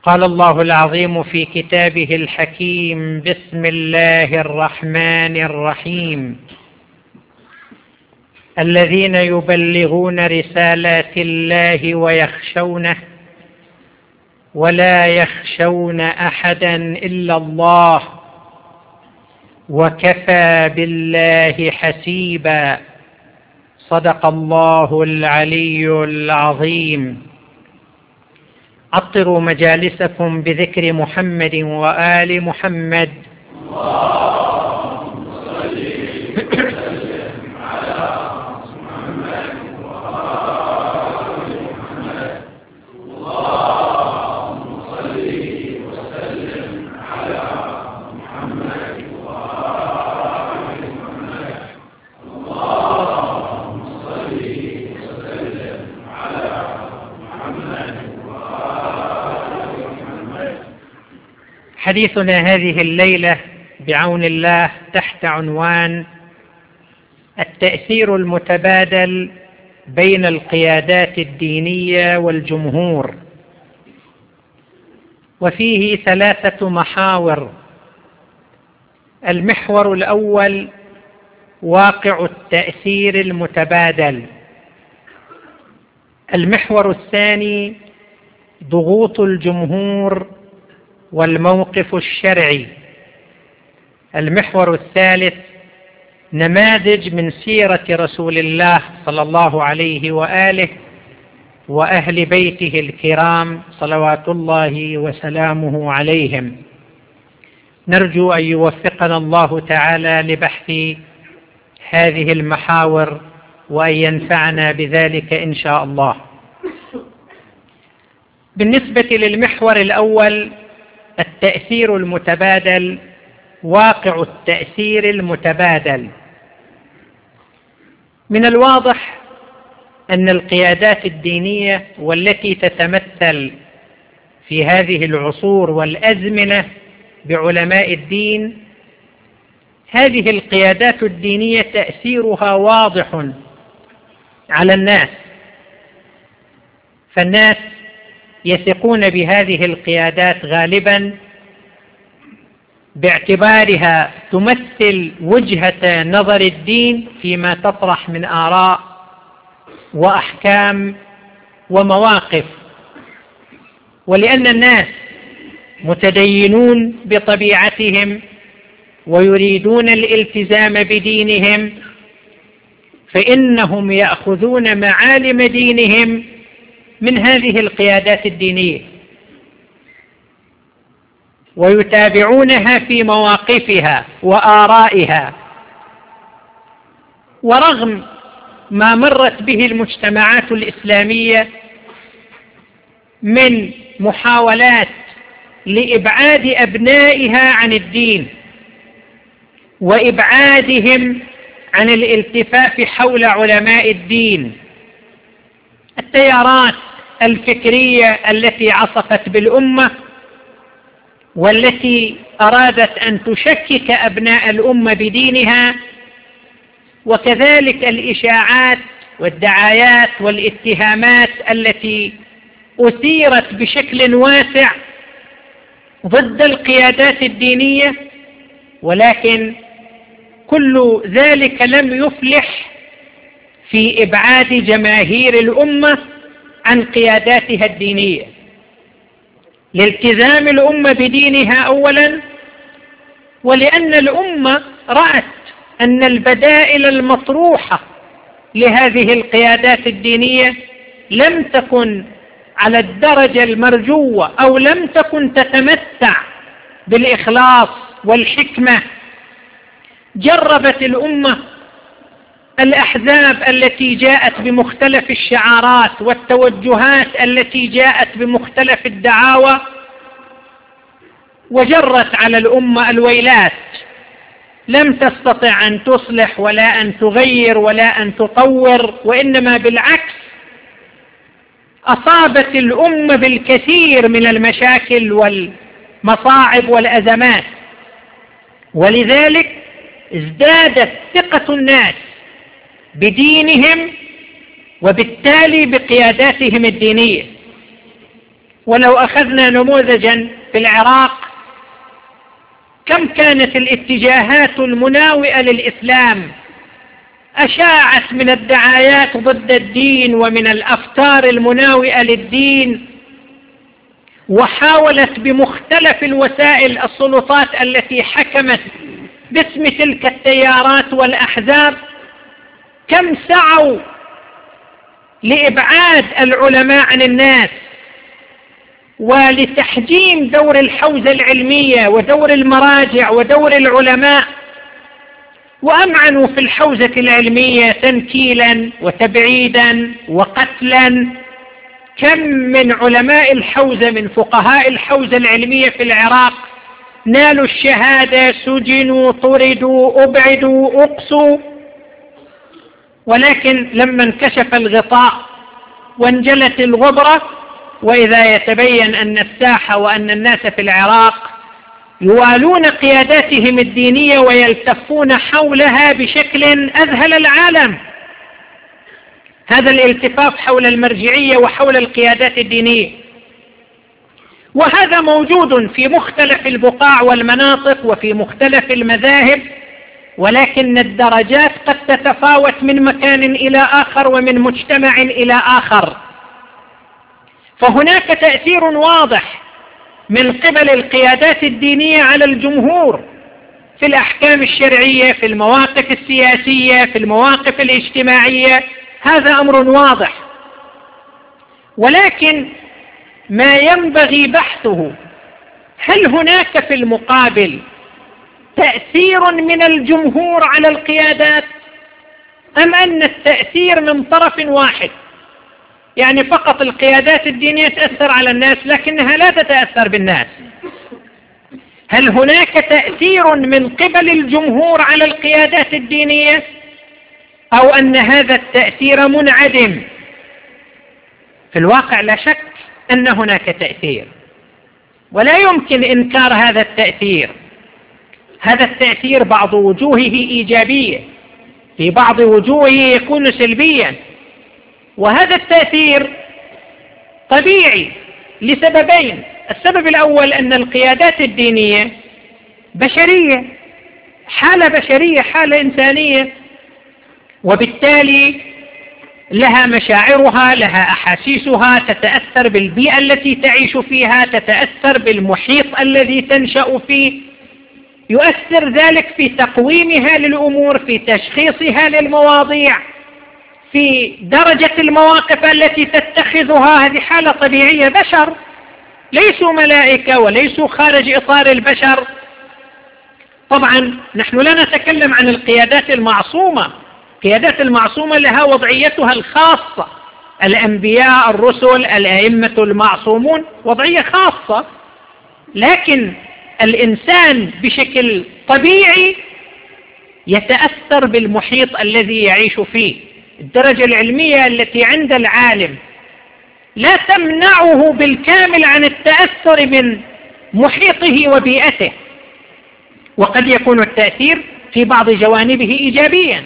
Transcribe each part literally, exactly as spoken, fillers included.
قال الله العظيم في كتابه الحكيم: بسم الله الرحمن الرحيم. الذين يبلغون رسالات الله ويخشونه ولا يخشون أحدا إلا الله وكفى بالله حسيبا. صدق الله العلي العظيم. عطروا مجالسكم بذكر محمد وآل محمد. اللهم صل وسلم على محمد وآل محمد. اللهم صل وسلم على محمد وآل محمد. اللهم صل وسلم على محمد. حديثنا هذه الليلة بعون الله تحت عنوان التأثير المتبادل بين القيادات الدينية والجمهور، وفيه ثلاثة محاور. المحور الأول واقع التأثير المتبادل. المحور الثاني ضغوط الجمهور والموقف الشرعي. المحور الثالث نماذج من سيرة رسول الله صلى الله عليه وآله وأهل بيته الكرام صلوات الله وسلامه عليهم. نرجو أن يوفقنا الله تعالى لبحث هذه المحاور وأن ينفعنا بذلك إن شاء الله. بالنسبة للمحور الأول التأثير المتبادل، واقع التأثير المتبادل، من الواضح أن القيادات الدينية والتي تتمثل في هذه العصور والأزمنة بعلماء الدين، هذه القيادات الدينية تأثيرها واضح على الناس، فالناس يثقون بهذه القيادات غالبا باعتبارها تمثل وجهة نظر الدين فيما تطرح من آراء وأحكام ومواقف. ولأن الناس متدينون بطبيعتهم ويريدون الالتزام بدينهم، فإنهم يأخذون معالم دينهم من هذه القيادات الدينية ويتابعونها في مواقفها وآرائها. ورغم ما مرت به المجتمعات الإسلامية من محاولات لإبعاد أبنائها عن الدين وإبعادهم عن الالتفاف حول علماء الدين، التيارات الفكرية التي عصفت بالأمة والتي أرادت أن تشكك أبناء الأمة بدينها، وكذلك الإشاعات والدعايات والاتهامات التي أثيرت بشكل واسع ضد القيادات الدينية، ولكن كل ذلك لم يفلح في إبعاد جماهير الأمة عن قياداتها الدينية، لالتزام الأمة بدينها أولا، ولأن الأمة رأت أن البدائل المطروحة لهذه القيادات الدينية لم تكن على الدرجة المرجوة أو لم تكن تتمتع بالإخلاص والحكمة. جربت الأمة الأحزاب التي جاءت بمختلف الشعارات والتوجهات التي جاءت بمختلف الدعاوى، وجرت على الأمة الويلات، لم تستطع أن تصلح ولا أن تغير ولا أن تطور، وإنما بالعكس أصابت الأمة بالكثير من المشاكل والمصاعب والأزمات. ولذلك ازدادت ثقة الناس بدينهم وبالتالي بقياداتهم الدينية. ولو أخذنا نموذجا في العراق، كم كانت الاتجاهات المناوئة للإسلام أشاعت من الدعايات ضد الدين ومن الأفكار المناوئة للدين، وحاولت بمختلف الوسائل السلطات التي حكمت باسم تلك التيارات والأحزاب، كم سعوا لإبعاد العلماء عن الناس ولتحجيم دور الحوزة العلمية ودور المراجع ودور العلماء، وأمعنوا في الحوزة العلمية تنكيلا وتبعيدا وقتلا. كم من علماء الحوزة من فقهاء الحوزة العلمية في العراق نالوا الشهادة، سجنوا، طردوا، أبعدوا، أقصوا. ولكن لما انكشف الغطاء وانجلت الغبرة، وإذا يتبين أن الساحة وأن الناس في العراق يوالون قياداتهم الدينية ويلتفون حولها بشكل أذهل العالم. هذا الالتفاف حول المرجعية وحول القيادات الدينية، وهذا موجود في مختلف البقاع والمناطق وفي مختلف المذاهب، ولكن الدرجات قد تتفاوت من مكان إلى آخر ومن مجتمع إلى آخر. فهناك تأثير واضح من قبل القيادات الدينية على الجمهور في الأحكام الشرعية، في المواقف السياسية، في المواقف الاجتماعية. هذا أمر واضح، ولكن ما ينبغي بحثه، هل هناك في المقابل تأثير من الجمهور على القيادات، أم أن التأثير من طرف واحد؟ يعني فقط القيادات الدينية تأثر على الناس لكنها لا تتأثر بالناس. هل هناك تأثير من قبل الجمهور على القيادات الدينية، أو أن هذا التأثير منعدم؟ في الواقع لا شك أن هناك تأثير، ولا يمكن إنكار هذا التأثير. هذا التأثير بعض وجوهه إيجابية، في بعض وجوهه يكون سلبيا. وهذا التأثير طبيعي لسببين. السبب الأول أن القيادات الدينية بشرية، حالة بشرية، حالة إنسانية، وبالتالي لها مشاعرها، لها أحاسيسها، تتأثر بالبيئة التي تعيش فيها، تتأثر بالمحيط الذي تنشأ فيه. يؤثر ذلك في تقويمها للأمور، في تشخيصها للمواضيع، في درجة المواقف التي تتخذها. هذه حالة طبيعية، بشر ليسوا ملائكة وليسوا خارج إطار البشر. طبعا نحن لا نتكلم عن القيادات المعصومة. القيادات المعصومة لها وضعيتها الخاصة، الأنبياء، الرسل، الأئمة المعصومون وضعية خاصة. لكن الإنسان بشكل طبيعي يتأثر بالمحيط الذي يعيش فيه. الدرجة العلمية التي عند العالم لا تمنعه بالكامل عن التأثر من محيطه وبيئته، وقد يكون التأثير في بعض جوانبه إيجابيا.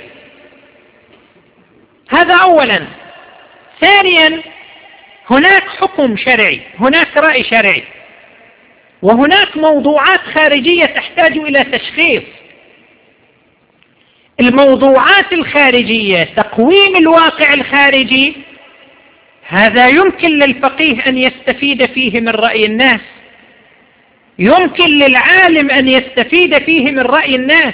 هذا أولا. ثانيا، هناك حكم شرعي، هناك رأي شرعي، وهناك موضوعات خارجية تحتاج إلى تشخيص. الموضوعات الخارجية، تقويم الواقع الخارجي، هذا يمكن للفقيه أن يستفيد فيه من رأي الناس، يمكن للعالم أن يستفيد فيه من رأي الناس.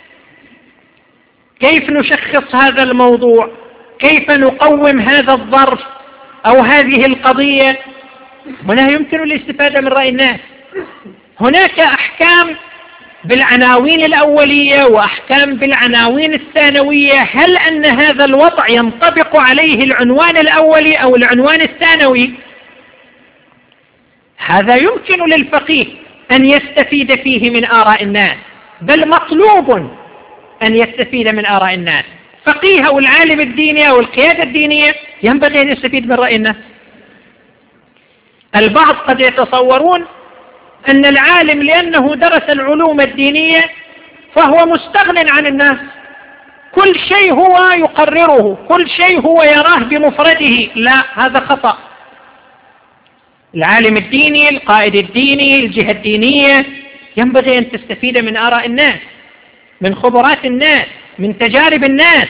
كيف نشخص هذا الموضوع؟ كيف نقوم هذا الظرف أو هذه القضية؟ هنا يمكن الاستفادة من رأي الناس. هناك أحكام بالعناوين الأولية وأحكام بالعناوين الثانوية. هل أن هذا الوضع ينطبق عليه العنوان الأولي أو العنوان الثانوي؟ هذا يمكن للفقيه أن يستفيد فيه من آراء الناس، بل مطلوب أن يستفيد من آراء الناس. فقيه أو العالم الديني أو القيادة الدينية ينبغي أن يستفيد من رأي الناس. البعض قد يتصورون أن العالم لأنه درس العلوم الدينية فهو مستغن عن الناس، كل شيء هو يقرره، كل شيء هو يراه بمفرده. لا، هذا خطأ. العالم الديني، القائد الديني، الجهة الدينية ينبغي أن تستفيد من آراء الناس، من خبرات الناس، من تجارب الناس،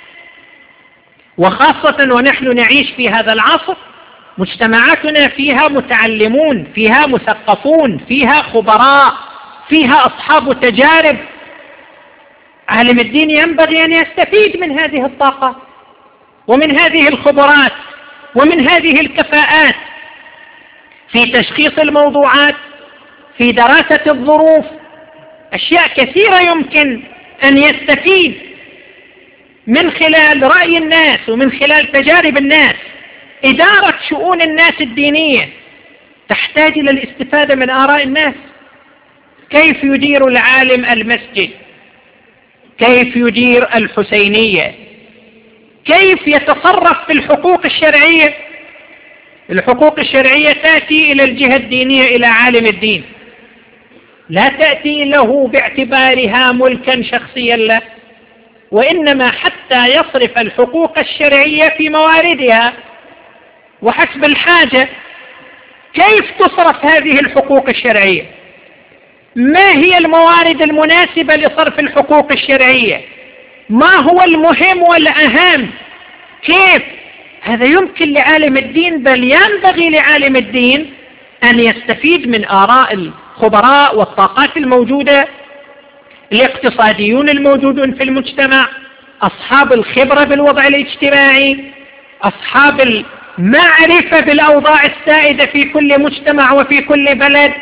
وخاصة ونحن نعيش في هذا العصر مجتمعاتنا فيها متعلمون، فيها مثقفون، فيها خبراء، فيها أصحاب تجارب. عالم الدين ينبغي أن يستفيد من هذه الطاقة ومن هذه الخبرات ومن هذه الكفاءات في تشخيص الموضوعات، في دراسة الظروف. أشياء كثيرة يمكن أن يستفيد من خلال رأي الناس ومن خلال تجارب الناس. إدارة شؤون الناس الدينية تحتاج إلى الاستفادة من آراء الناس. كيف يدير العالم المسجد؟ كيف يدير الحسينية؟ كيف يتصرف في الحقوق الشرعية؟ الحقوق الشرعية تأتي إلى الجهة الدينية، إلى عالم الدين، لا تأتي له باعتبارها ملكا شخصيا له، وإنما حتى يصرف الحقوق الشرعية في مواردها وحسب الحاجة. كيف تصرف هذه الحقوق الشرعية؟ ما هي الموارد المناسبة لصرف الحقوق الشرعية؟ ما هو المهم والأهم؟ كيف؟ هذا يمكن لعالم الدين، بل ينبغي لعالم الدين أن يستفيد من آراء الخبراء والطاقات الموجودة، الاقتصاديون الموجودون في المجتمع، أصحاب الخبرة بالوضع الاجتماعي، أصحاب المعرفة بالأوضاع السائدة في كل مجتمع وفي كل بلد.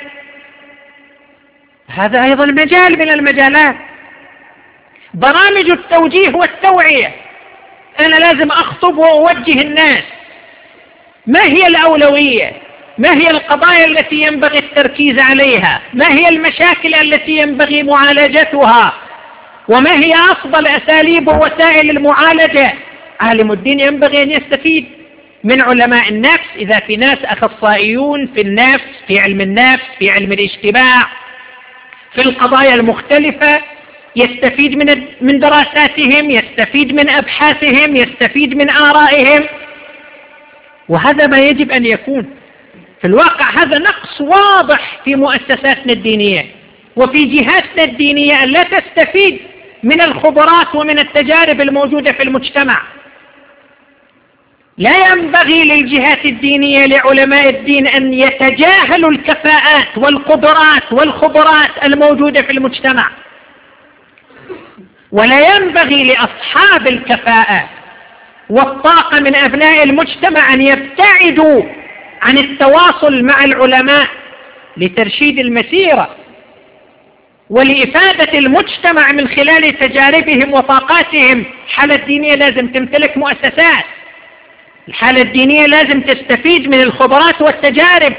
هذا أيضا مجال من المجالات. برامج التوجيه والتوعية، أنا لازم أخطب وأوجه الناس. ما هي الأولوية؟ ما هي القضايا التي ينبغي التركيز عليها؟ ما هي المشاكل التي ينبغي معالجتها؟ وما هي أفضل أساليب ووسائل المعالجة؟ عالم الدين ينبغي أن يستفيد من علماء النفس، إذا في ناس أخصائيون في النفس، في علم النفس، في علم الاجتماع، في القضايا المختلفة، يستفيد من من دراساتهم، يستفيد من أبحاثهم، يستفيد من آرائهم. وهذا ما يجب أن يكون. في الواقع هذا نقص واضح في مؤسساتنا الدينية وفي جهاتنا الدينية، أن لا تستفيد من الخبرات ومن التجارب الموجودة في المجتمع. لا ينبغي للجهات الدينية، لعلماء الدين، أن يتجاهلوا الكفاءات والقدرات والخبرات الموجودة في المجتمع، ولا ينبغي لأصحاب الكفاءة والطاقة من أبناء المجتمع أن يبتعدوا عن التواصل مع العلماء لترشيد المسيرة ولإفادة المجتمع من خلال تجاربهم وطاقاتهم. الحالة الدينية لازم تمتلك مؤسسات، الحالة الدينية لازم تستفيد من الخبرات والتجارب.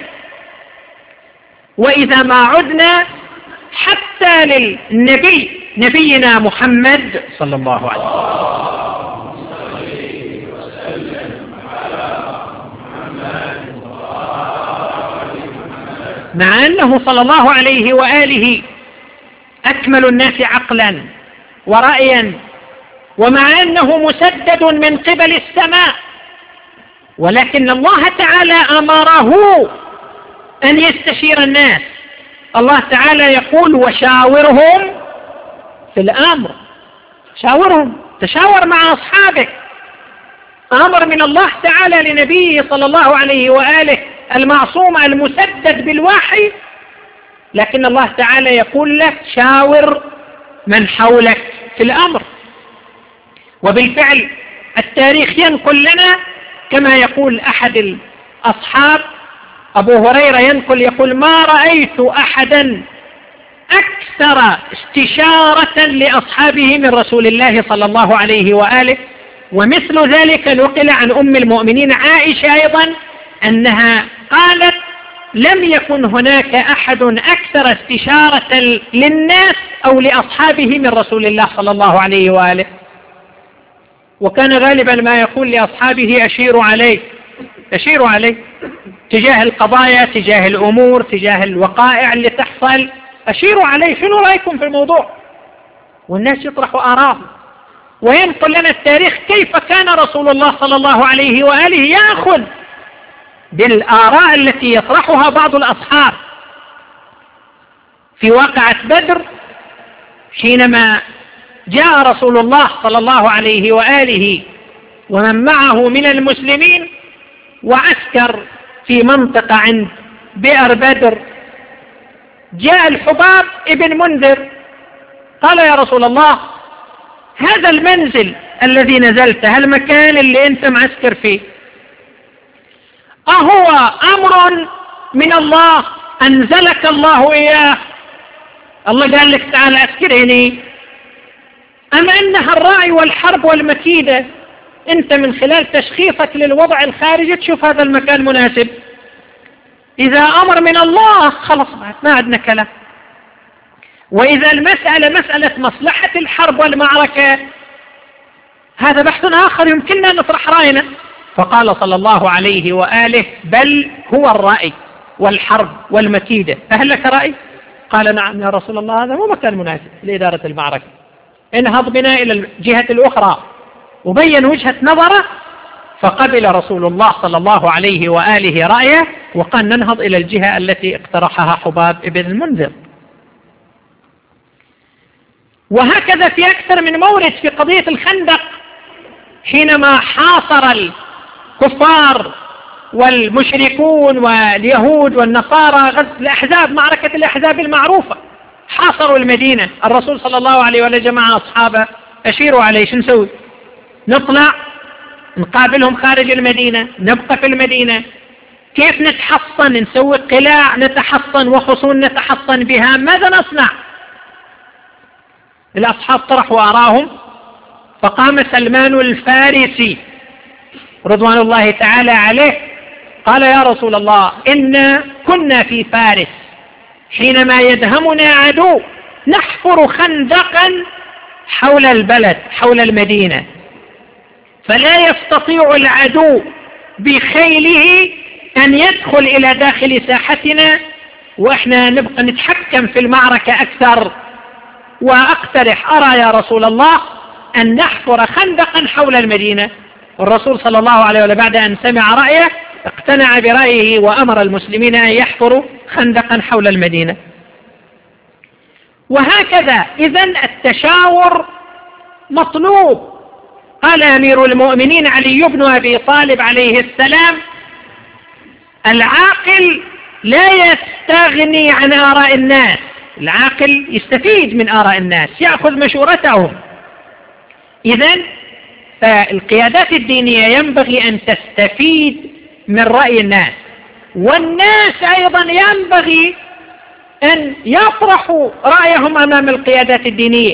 وإذا ما عدنا حتى للنبي، نبينا محمد صلى الله عليه وسلم، مع أنه صلى الله عليه وآله أكمل الناس عقلا ورأيا، ومع أنه مسدد من قبل السماء، ولكن الله تعالى أمره أن يستشير الناس. الله تعالى يقول: وشاورهم في الأمر. شاورهم، تشاور مع أصحابك. أمر من الله تعالى لنبيه صلى الله عليه وآله المعصوم المسدد بالوحي، لكن الله تعالى يقول لك: شاور من حولك في الأمر. وبالفعل التاريخ ينقل لنا، كما يقول أحد الأصحاب أبو هريرة ينقل يقول: ما رأيت أحدا أكثر استشارة لأصحابه من رسول الله صلى الله عليه وآله. ومثل ذلك نقل عن أم المؤمنين عائشة أيضا أنها قالت: لم يكن هناك أحد أكثر استشارة للناس أو لأصحابه من رسول الله صلى الله عليه وآله. وكان غالبا ما يقول لأصحابه: أشيروا عليه، أشيروا عليه تجاه القضايا، تجاه الأمور، تجاه الوقائع اللي تحصل، أشيروا عليه، شنو رأيكم في الموضوع؟ والناس يطرحوا آراءهم. وينقل لنا التاريخ كيف كان رسول الله صلى الله عليه وآله يأخذ بالآراء التي يطرحها بعض الأصحاب. في واقعة بدر حينما جاء رسول الله صلى الله عليه وآله ومن معه من المسلمين وعسكر في منطقة عند بئر بدر، جاء الحباب ابن منذر قال يا رسول الله هذا المنزل الذي نزلته، المكان اللي انت معسكر فيه، أهو أمر من الله أنزلك الله إياه؟ الله قال لك تعال أسكر هنا، أما إنها الرعي والحرب والمكيدة، أنت من خلال تشخيصك للوضع الخارجي تشوف هذا المكان مناسب. إذا أمر من الله خلص ما عندنا كلام، وإذا المسألة مسألة مصلحة الحرب والمعركة هذا بحث آخر يمكننا نطرح رأينا. فقال صلى الله عليه وآله بل هو الرأي والحرب والمكيدة، فهل لك رأي؟ قال نعم يا رسول الله هذا مو مكان مناسب لإدارة المعركة، انهض بنا إلى الجهة الأخرى، وبين وجهة نظره. فقبل رسول الله صلى الله عليه وآله رأيه وقال ننهض إلى الجهة التي اقترحها حباب ابن المنذر. وهكذا في أكثر من مورد في قضية الخندق، حينما حاصر الكفار والمشركون واليهود والنصارى غزو الأحزاب، معركة الأحزاب المعروفة، حاصروا المدينة، الرسول صلى الله عليه وآله جمع أصحابه أشيروا عليه شو نسوي؟ نطلع نقابلهم خارج المدينة، نبقى في المدينة، كيف نتحصن؟ نسوي قلاع نتحصن وحصون نتحصن بها، ماذا نصنع؟ الأصحاب طرحوا آراءهم، فقام سلمان الفارسي رضوان الله تعالى عليه قال يا رسول الله إن كنا في فارس حينما يدهمنا عدو نحفر خندقا حول البلد حول المدينة، فلا يستطيع العدو بخيله أن يدخل إلى داخل ساحتنا، وإحنا نبقى نتحكم في المعركة أكثر. وأقترح أرى يا رسول الله أن نحفر خندقا حول المدينة. والرسول صلى الله عليه وسلم بعد أن سمع رأيه اقتنع برأيه وأمر المسلمين أن يحفروا خندقا حول المدينة. وهكذا إذن التشاور مطلوب. قال أمير المؤمنين علي بن أبي طالب عليه السلام العاقل لا يستغني عن آراء الناس، العاقل يستفيد من آراء الناس يأخذ مشورتهم. إذن فالقيادات الدينية ينبغي أن تستفيد من رأي الناس، والناس أيضا ينبغي أن يطرحوا رأيهم أمام القيادات الدينية.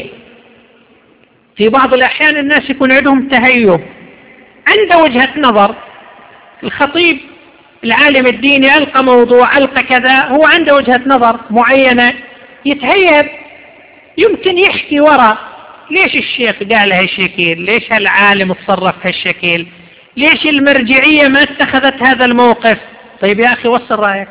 في بعض الأحيان الناس يكون عندهم تهيب، عنده وجهة نظر، الخطيب العالم الديني ألقى موضوع ألقى كذا، هو عنده وجهة نظر معينة يتهيب، يمكن يحكي وراء ليش الشيخ قال هالشكل، ليش هالعالم تصرف هالشكل، ليش المرجعية ما اتخذت هذا الموقف. طيب يا أخي وصل رأيك،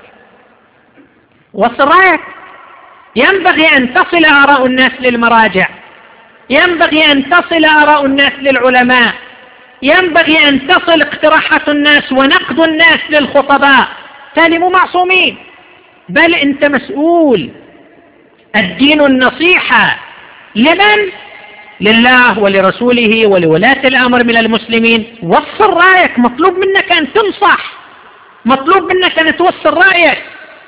وصل رأيك. ينبغي أن تصل آراء الناس للمراجع، ينبغي أن تصل آراء الناس للعلماء، ينبغي أن تصل اقتراحات الناس ونقد الناس للخطباء. تالي مو معصومين، بل أنت مسؤول. الدين النصيحة لمن؟ لله ولرسوله ولولاة الأمر من المسلمين. وصل رأيك، مطلوب منك أن تنصح، مطلوب منك أن توصل رأيك.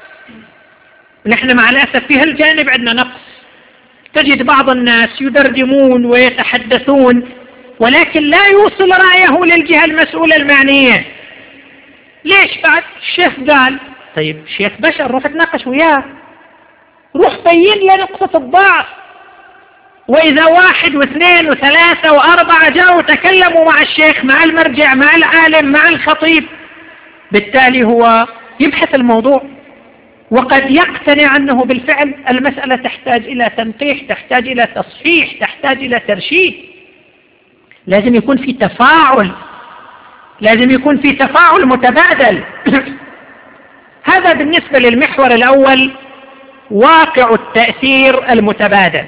نحن مع الأسف في هالجانب عندنا نقص، تجد بعض الناس يدردمون ويتحدثون ولكن لا يوصل رأيه للجهة المسؤولة المعنية. ليش؟ بعد الشيخ قال، طيب الشيخ بشر، روح تناقش وياه، روح بين له نقطة الضعف. وإذا واحد واثنين وثلاثة وأربعة جاءوا تكلموا مع الشيخ، مع المرجع، مع العالم، مع الخطيب، بالتالي هو يبحث الموضوع وقد يقتنع أنه بالفعل المسألة تحتاج إلى تنقيح، تحتاج إلى تصحيح، تحتاج إلى ترشيد. لازم يكون في تفاعل، لازم يكون في تفاعل متبادل. هذا بالنسبة للمحور الأول، واقع التأثير المتبادل.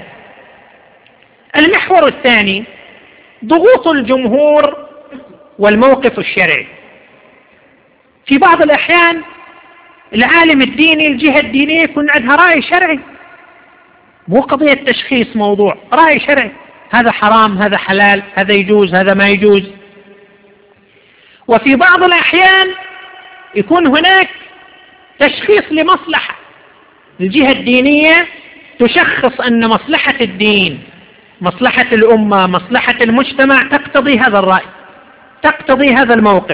المحور الثاني ضغوط الجمهور والموقف الشرعي. في بعض الأحيان العالم الديني، الجهة الدينية، يكون عندها رأي شرعي، مو قضية تشخيص موضوع، رأي شرعي، هذا حرام، هذا حلال، هذا يجوز، هذا ما يجوز. وفي بعض الأحيان يكون هناك تشخيص لمصلحة، الجهة الدينية تشخص أن مصلحة الدين، مصلحة الأمة، مصلحة المجتمع تقتضي هذا الرأي، تقتضي هذا الموقف.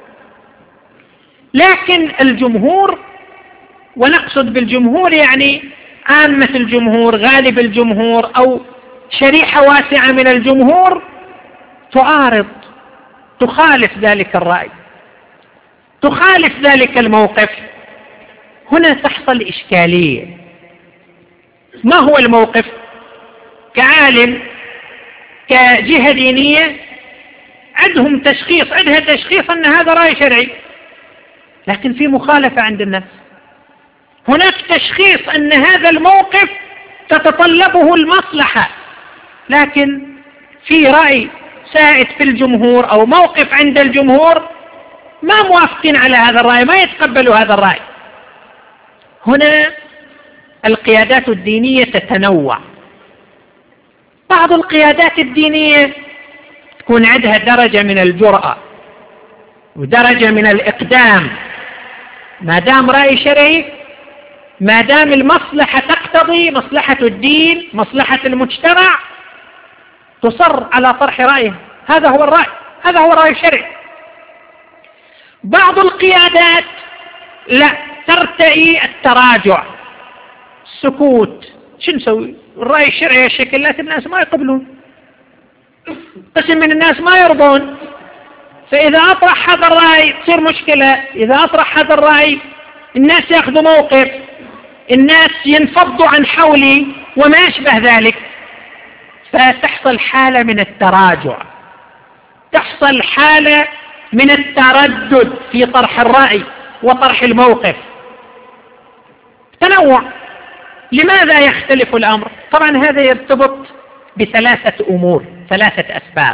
لكن الجمهور، ونقصد بالجمهور يعني عامة الجمهور، غالب الجمهور، أو شريحة واسعة من الجمهور، تعارض، تخالف ذلك الرأي، تخالف ذلك الموقف. هنا تحصل إشكالية. ما هو الموقف؟ كعالم، كجهة دينية، عندهم تشخيص، عندها تشخيص أن هذا رأي شرعي، لكن في مخالفة عند الناس. هناك تشخيص أن هذا الموقف تتطلبه المصلحة، لكن في رأي سائد في الجمهور أو موقف عند الجمهور ما موافقين على هذا الرأي، ما يتقبلوا هذا الرأي. هنا القيادات الدينية تتنوع. بعض القيادات الدينية تكون عندها درجة من الجرأة ودرجة من الإقدام، ما دام رأي شرعي، ما دام المصلحة تقتضي، مصلحة الدين، مصلحة المجتمع، تصر على طرح رأيه، هذا هو الرأي، هذا هو الرأي الشرعي. بعض القيادات لا، ترتئي التراجع، السكوت، شو نسوي؟ الرأي الشرعي هالشكل، لكن الناس ما يقبلون، قسم من الناس ما يرضون، فإذا أطرح هذا الرأي تصير مشكلة. إذا أطرح هذا الرأي الناس يأخذوا موقف، الناس ينفضوا عن حولي وما يشبه ذلك، فتحصل حالة من التراجع، تحصل حالة من التردد في طرح الرأي وطرح الموقف. تنوع. لماذا يختلف الأمر؟ طبعا هذا يرتبط بثلاثة أمور، ثلاثة أسباب.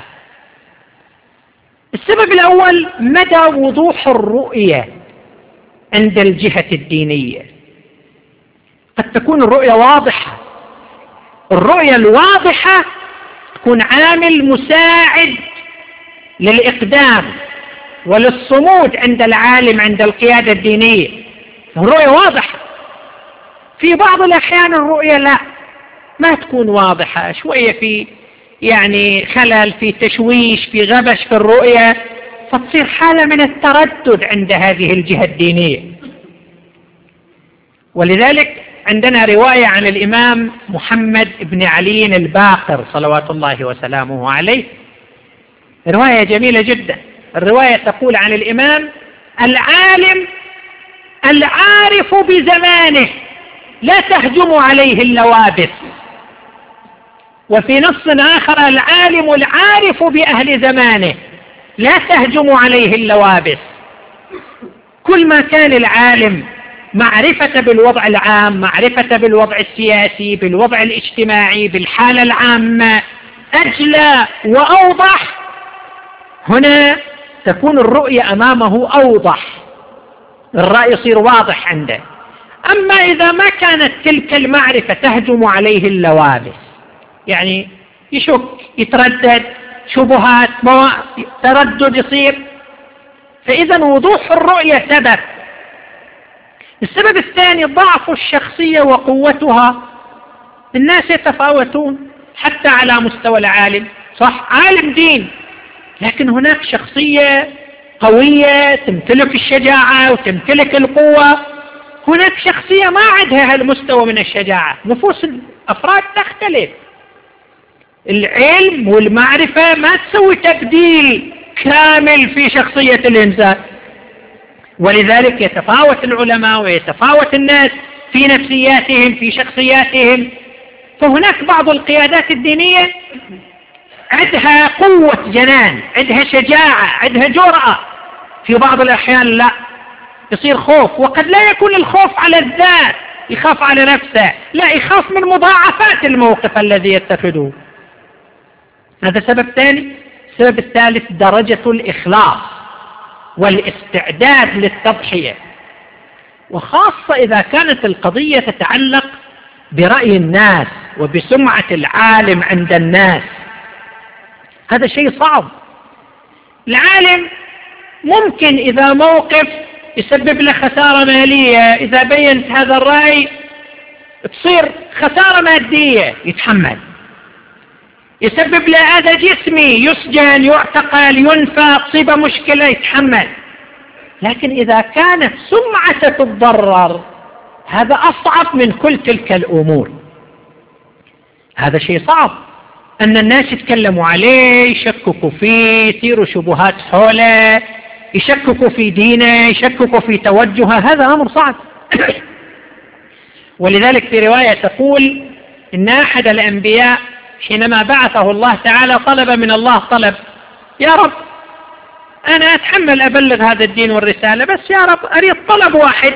السبب الأول مدى وضوح الرؤية عند الجهة الدينية. قد تكون الرؤية واضحة، الرؤية الواضحة تكون عامل مساعد للإقدام وللصمود عند العالم، عند القيادة الدينية، الرؤية واضحة. في بعض الأحيان الرؤية لا، ما تكون واضحة، شوية في يعني خلل، في تشويش، في غبش في الرؤية، فتصير حالة من التردد عند هذه الجهة الدينية. ولذلك عندنا رواية عن الإمام محمد بن علي الباقر صلوات الله وسلامه عليه، رواية جميلة جدا. الرواية تقول عن الإمام: العالم العارف بزمانه لا تهجم عليه اللوابس. وفي نص آخر: العالم العارف بأهل زمانه لا تهجم عليه اللوابس. كل ما كان العالم معرفة بالوضع العام، معرفة بالوضع السياسي، بالوضع الاجتماعي، بالحالة العامة أجلى وأوضح، هنا تكون الرؤية أمامه أوضح، الرأي يصير واضح عنده. أما إذا ما كانت تلك المعرفة تهجم عليه اللوابس، يعني يشك، يتردد، شبهات، تردد يصير، فإذا وضوح الرؤية سبب. السبب الثاني ضعف الشخصية وقوتها. الناس يتفاوتون حتى على مستوى العالم، صح، عالم دين، لكن هناك شخصية قوية تمتلك الشجاعة وتمتلك القوة، هناك شخصية ما عندها هالمستوى من الشجاعة. نفوس الأفراد تختلف، العلم والمعرفة ما تسوي تبديل كامل في شخصية الإنسان، ولذلك يتفاوت العلماء ويتفاوت الناس في نفسياتهم، في شخصياتهم. فهناك بعض القيادات الدينية عندها قوة جنان، عندها شجاعة، عندها جرأة. في بعض الأحيان لا، يصير خوف، وقد لا يكون الخوف على الذات، يخاف على نفسه، لا، يخاف من مضاعفات الموقف الذي يتخذه. هذا سبب ثاني. السبب الثالث درجة الإخلاص. والاستعداد للتضحية، وخاصة إذا كانت القضية تتعلق برأي الناس وبسمعة العالم عند الناس. هذا شيء صعب. العالم ممكن إذا موقف يسبب له خسارة مالية، إذا بينت هذا الرأي تصير خسارة مادية يتحمل، يسبب له أذى جسمي يسجن يعتقل ينفى تصيبه مشكلة يتحمل. لكن إذا كانت سمعة تتضرر هذا أصعب من كل تلك الأمور. هذا شيء صعب أن الناس يتكلموا عليه، يشككوا فيه، يثيروا شبهات حوله، يشككوا في دينه، يشككوا في توجهه. هذا أمر صعب. ولذلك في رواية تقول إن أحد الأنبياء حينما بعثه الله تعالى طلب من الله طلب: يا رب أنا أتحمل أبلغ هذا الدين والرسالة، بس يا رب أريد طلب واحد.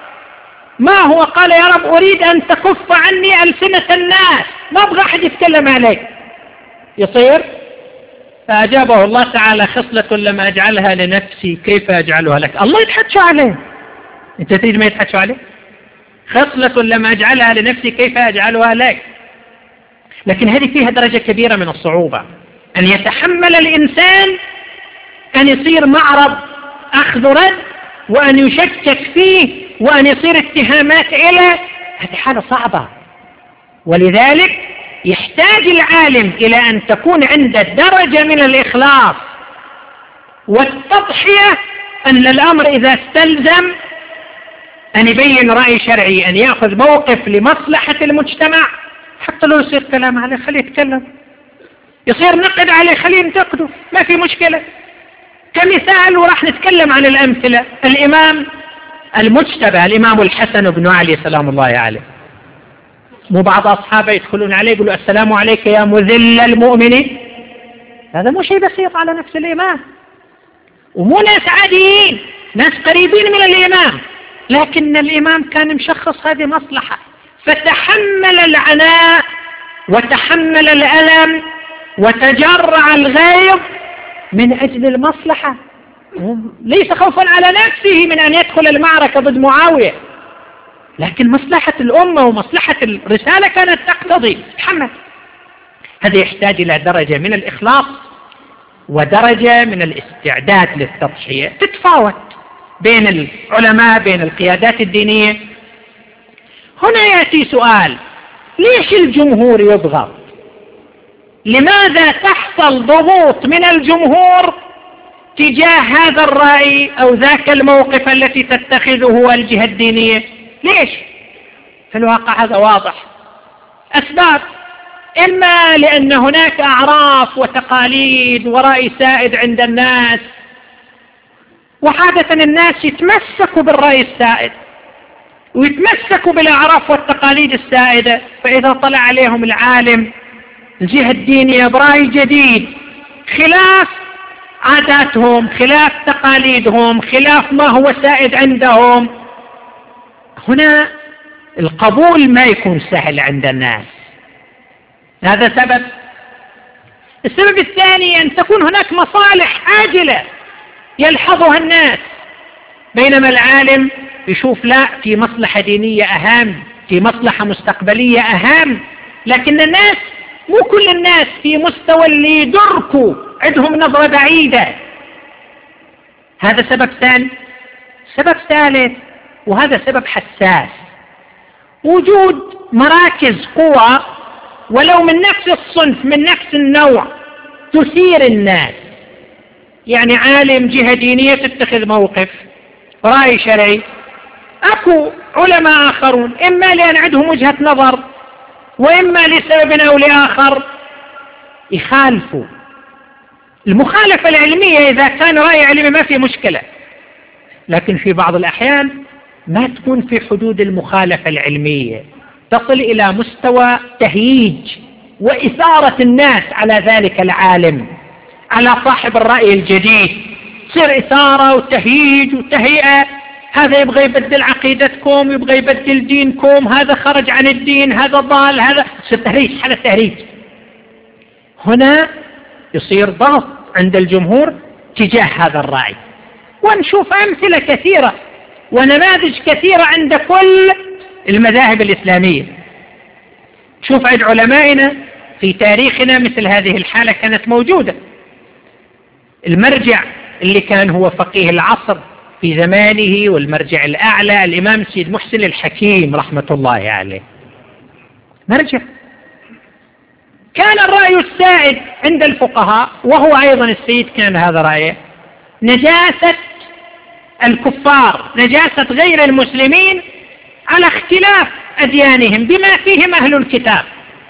ما هو؟ قال: يا رب أريد أن تكف عني ألسنة الناس، ما أبغى أحد يتكلم عليك. يصير؟ فأجابه الله تعالى: خصلة لم أجعلها لنفسي كيف أجعلها لك؟ الله يتحدث عليه، أنت تريد ما يتحدث عليه؟ خصلة لم أجعلها لنفسي كيف أجعلها لك. لكن هذه فيها درجة كبيرة من الصعوبة، أن يتحمل الإنسان أن يصير معرض أخذ رد، وأن يشكك فيه، وأن يصير اتهامات إليه. هذه حالة صعبة. ولذلك يحتاج العالم إلى أن تكون عنده درجة من الإخلاص والتضحية، أن الأمر إذا استلزم أن يبين رأي شرعي، أن يأخذ موقف لمصلحة المجتمع، حتى لو يصير كلام عليه خليه يتكلم، يصير نقد عليه خليه ينتقده، ما في مشكلة. كمثال، وراح نتكلم عن الأمثلة، الإمام المجتبى الإمام الحسن بن علي سلام الله عليه، مو بعض أصحابه يدخلون عليه يقولوا: السلام عليك يا مذل المؤمنين. هذا مو شيء بسيط على نفس الإمام، ومو ناس عاديين، ناس قريبين من الإمام، لكن الإمام كان مشخص هذه مصلحة، فتحمل العناء وتحمل الألم وتجرع الغيظ من أجل المصلحة، ليس خوفا على نفسه من أن يدخل المعركة ضد معاوية، لكن مصلحة الأمة ومصلحة الرسالة كانت تقتضي تحمل. هذا يحتاج إلى درجة من الإخلاص ودرجة من الاستعداد للتضحية، تتفاوت بين العلماء بين القيادات الدينية. هنا يأتي سؤال: ليش الجمهور يضغط؟ لماذا تحصل ضغوط من الجمهور تجاه هذا الرأي أو ذاك الموقف التي تتخذه الجهة الدينية؟ ليش؟ في الواقع هذا واضح. أسباب: إما لأن هناك أعراف وتقاليد ورأي سائد عند الناس، وعادة الناس يتمسكوا بالرأي السائد ويتمسكوا بالأعراف والتقاليد السائدة، فإذا طلع عليهم العالم الجهة الدينية برأي جديد خلاف عاداتهم، خلاف تقاليدهم، خلاف ما هو سائد عندهم، هنا القبول ما يكون سهل عند الناس. هذا سبب. السبب الثاني أن تكون هناك مصالح عاجلة يلحظها الناس، بينما العالم يشوف لا، في مصلحة دينية أهم، في مصلحة مستقبلية أهم. لكن الناس، مو كل الناس في مستوى اللي يدركوا، عندهم نظرة بعيدة. هذا سبب ثاني. سبب ثالث، وهذا سبب حساس: وجود مراكز قوة ولو من نفس الصنف من نفس النوع تثير الناس. يعني عالم جهة دينية تتخذ موقف رأي شرعي، أكو علماء آخرون إما لأن عندهم وجهة نظر وإما لسبب أو لآخر يخالفوا. المخالفة العلمية إذا كان رأي علمي ما في مشكلة، لكن في بعض الأحيان ما تكون في حدود المخالفة العلمية، تصل إلى مستوى تهييج وإثارة الناس على ذلك العالم، على صاحب الرأي الجديد، تصير إثارة وتهييج وتهيئة. هذا يبغى يبدل عقيدتكم، يبغى يبدل دينكم، هذا خرج عن الدين، هذا ضال، هذا يصير تهريج، هذا تهريج. هنا يصير ضغط عند الجمهور تجاه هذا الرأي، ونشوف أمثلة كثيرة ونماذج كثيرة عند كل المذاهب الإسلامية. شوف عند علمائنا في تاريخنا مثل هذه الحالة كانت موجودة. المرجع اللي كان هو فقيه العصر في زمانه والمرجع الأعلى الإمام سيد محسن الحكيم رحمة الله عليه، مرجع كان الرأي السائد عند الفقهاء، وهو أيضا السيد كان هذا رأيه، نجاسة الكفار، نجاسة غير المسلمين على اختلاف أديانهم بما فيهم أهل الكتاب،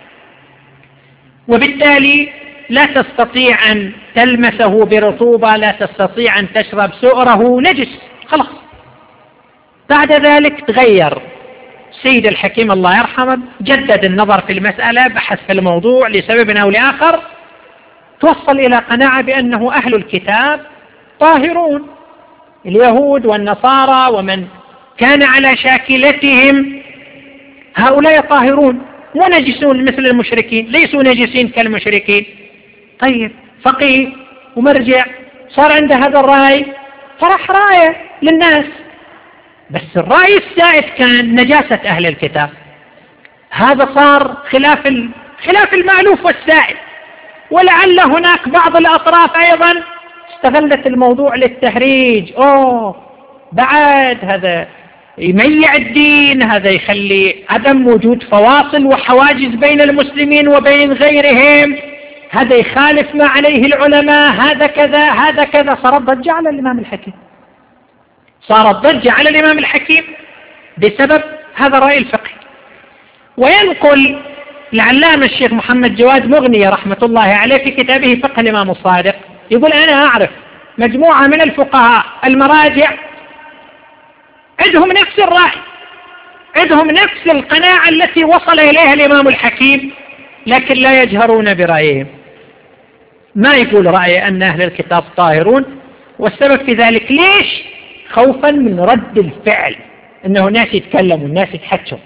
وبالتالي لا تستطيع أن تلمسه برطوبة، لا تستطيع أن تشرب سؤره، نجس خلاص. بعد ذلك تغير سيد الحكيم الله يرحمه، جدد النظر في المسألة، بحث في الموضوع لسبب أو لآخر، توصل إلى قناعة بأنه أهل الكتاب طاهرون، اليهود والنصارى ومن كان على شاكلتهم هؤلاء طاهرون ونجسون مثل المشركين، ليسوا نجسين كالمشركين. طيب فقيه ومرجع صار عنده هذا الرأي، طرح رأيه للناس، بس الرأي السائد كان نجاسة أهل الكتاب. هذا صار خلاف خلاف المألوف والسائد، ولعل هناك بعض الأطراف أيضا استغلت الموضوع للتهريج. أوه بعد هذا يميع الدين، هذا يخلي عدم وجود فواصل وحواجز بين المسلمين وبين غيرهم، هذا يخالف ما عليه العلماء، هذا كذا هذا كذا. صارت ضجة على الإمام الحكيم، صارت ضجة على الإمام الحكيم بسبب هذا الرأي الفقهي. وينقل العلامة الشيخ محمد جواد مغني رحمة الله عليه في كتابه فقه الإمام الصادق، يقول أنا أعرف مجموعة من الفقهاء المراجع عندهم نفس الرأي، عندهم نفس القناعة التي وصل إليها الإمام الحكيم، لكن لا يجهرون برأيهم، ما يقول رأي أن أهل الكتاب طاهرون. والسبب في ذلك ليش؟ خوفا من رد الفعل، أنه ناس يتكلموا الناس يتحكوا.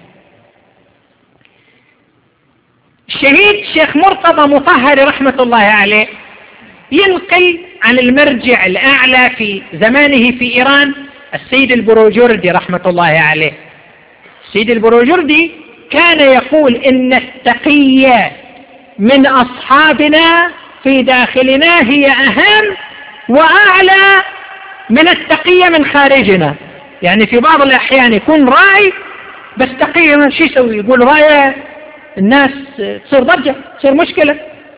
الشهيد الشيخ مرتضى مطهر رحمة الله عليه ينقل عن المرجع الأعلى في زمانه في إيران السيد البروجردي رحمة الله عليه. السيد البروجردي كان يقول إن التقية من أصحابنا في داخلنا هي أهم وأعلى من التقية من خارجنا. يعني في بعض الأحيان يكون رأي بس تقية شو يسوي؟ يقول رأي الناس تصير ضجة، تصير مشكلة.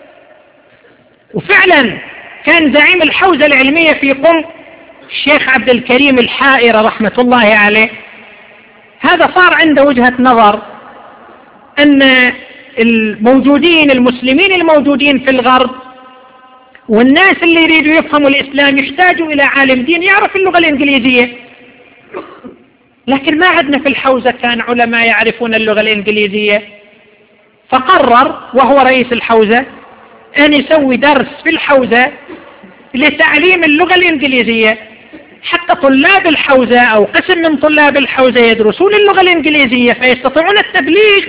وفعلا كان زعيم الحوزة العلمية في قم الشيخ عبد الكريم الحائرة رحمة الله عليه، هذا صار عنده وجهة نظر أن الموجودين المسلمين الموجودين في الغرب والناس اللي يريدوا يفهموا الإسلام يحتاجوا إلى عالم دين يعرف اللغة الإنجليزية، لكن ما عندنا في الحوزة كان علماء يعرفون اللغة الإنجليزية. فقرر وهو رئيس الحوزة أن يسوي درس في الحوزة لتعليم اللغة الإنجليزية، حتى طلاب الحوزة أو قسم من طلاب الحوزة يدرسون اللغة الإنجليزية فيستطيعون التبليغ.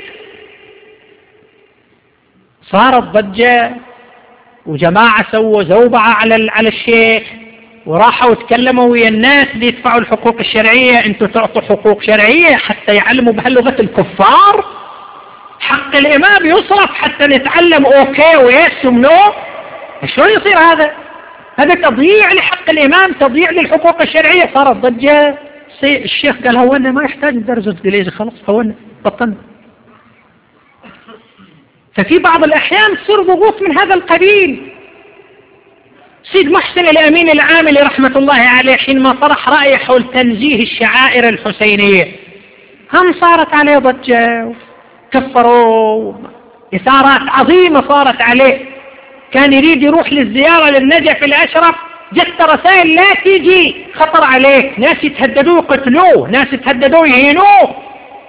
صارت ضجة وجماعة سووا زوبعة على على الشيخ، وراحوا وتكلموا ويا الناس اللي يدفعوا الحقوق الشرعية، انتوا تعطوا حقوق شرعية حتى يعلموا بهاللغة الكفار؟ حق الإمام يصرف حتى نتعلم أوكي ويس ونو؟ شلون يصير هذا؟ هذا تضييع لحق الإمام، تضييع للحقوق الشرعية. صارت ضجة. الشيخ قال هونا ما يحتاج ندرس انجليزي، خلاص هونا بطلنا. ففي بعض الأحيان تصير ضغوط من هذا القبيل. سيد محسن الأمين العاملي رحمة الله عليه حينما طرح رأيه حول تنزيه الشعائر الحسينية هم صارت عليه ضجة، كفروا، إثارات عظيمة صارت عليه. كان يريد يروح للزيارة للنجف الأشرف، جت رسائل لا تيجي، خطر عليك، ناس يتهددوه يقتلوه، ناس يتهددوه يهينوه،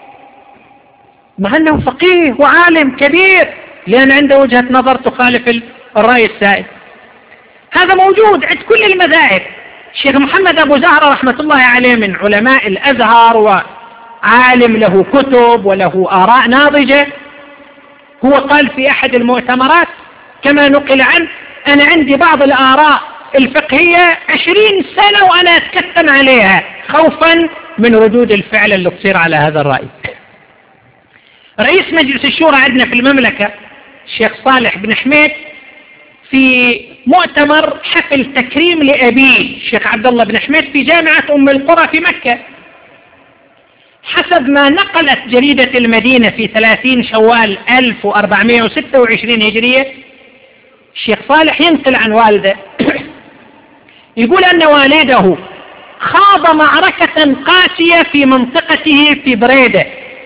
مع أنه فقيه وعالم كبير، لأن عنده وجهة نظر تخالف الرأي السائد. هذا موجود عند كل المذاهب. الشيخ محمد أبو زهرة رحمة الله عليه من علماء الأزهر وعالم له كتب وله آراء ناضجة، هو قال في أحد المؤتمرات كما نقل عنه: أنا عندي بعض الآراء الفقهية عشرين سنة وأنا أتكتم عليها خوفا من ردود الفعل اللي تصير على هذا الرأي. رئيس مجلس الشورى عندنا في المملكة الشيخ صالح بن حميد في مؤتمر حفل تكريم لأبيه الشيخ عبد الله بن حميد في جامعة أم القرى في مكة، حسب ما نقلت جريدة المدينة في ثلاثين شوال ألف وأربعمائة وستة وعشرين هجرية، الشيخ صالح ينقل عن والده يقول أن والده خاض معركة قاسية في منطقته في بريدة،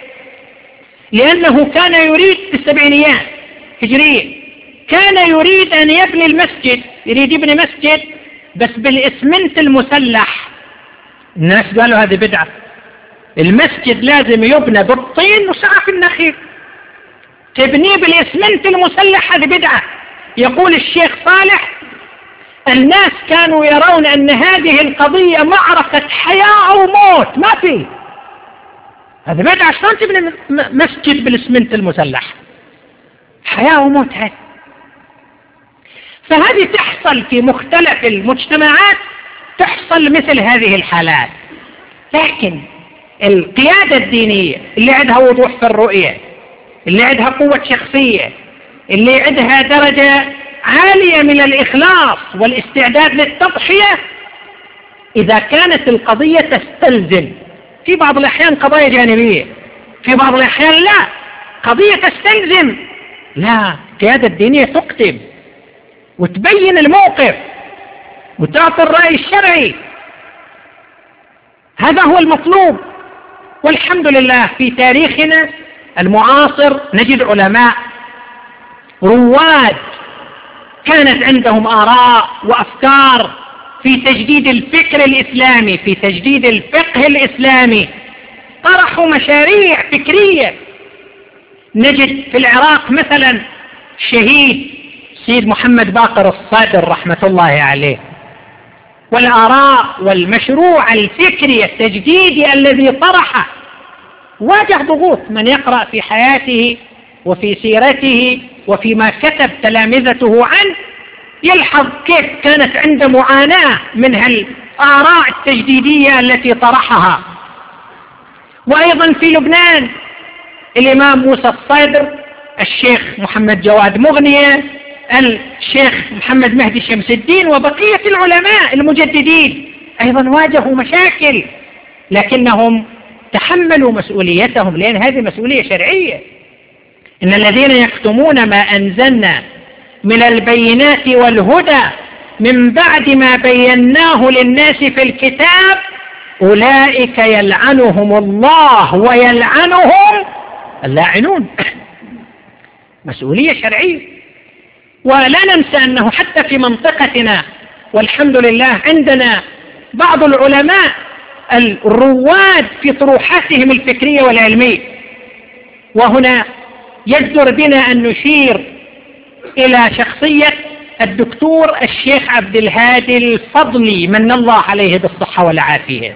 لأنه كان يريد في السبعينيات هجرية كان يريد أن يبني المسجد، يريد يبني مسجد بس بالإسمنت المسلح. الناس قالوا هذه بدعة، المسجد لازم يبنى بالطين وسقف النخيل، تبنيه بالإسمنت المسلح هذه بدعة. يقول الشيخ صالح الناس كانوا يرون أن هذه القضية معركة حياة أو موت، ما في هذا بدعة، شلون تبني مسجد بالإسمنت المسلح؟ حياة وموت هذه. فهذه تحصل في مختلف المجتمعات، تحصل مثل هذه الحالات. لكن القيادة الدينية اللي عندها وضوح في الرؤية، اللي عندها قوة شخصية، اللي عندها درجة عالية من الإخلاص والاستعداد للتضحية، إذا كانت القضية تستلزم، في بعض الأحيان قضايا جانبية، في بعض الأحيان لا قضية تستلزم، لا القيادة الدينية تكتب وتبين الموقف وتعطي الرأي الشرعي، هذا هو المطلوب. والحمد لله في تاريخنا المعاصر نجد علماء رواد كانت عندهم آراء وأفكار في تجديد الفكر الإسلامي، في تجديد الفقه الإسلامي، طرحوا مشاريع فكرية. نجد في العراق مثلا شهيد سيد محمد باقر الصادر رحمة الله عليه، والآراء والمشروع الفكري التجديدي الذي طرحه واجه ضغوط. من يقرأ في حياته وفي سيرته وفيما كتب تلامذته عنه يلحظ كيف كانت عنده معاناة من هالآراء التجديدية التي طرحها. وأيضا في لبنان الإمام موسى الصدر، الشيخ محمد جواد مغنية، الشيخ محمد مهدي شمس الدين، وبقية العلماء المجددين أيضا واجهوا مشاكل، لكنهم تحملوا مسؤوليتهم، لأن هذه مسؤولية شرعية. إن الذين يكتمون ما أنزلنا من البينات والهدى من بعد ما بيناه للناس في الكتاب أولئك يلعنهم الله ويلعنهم اللاعنون. مسؤولية شرعية. ولا ننسى أنه حتى في منطقتنا والحمد لله عندنا بعض العلماء الرواد في طروحاتهم الفكرية والعلمية. وهنا يجدر بنا أن نشير إلى شخصية الدكتور الشيخ عبد الهادي الفضلي من الله عليه بالصحة والعافية.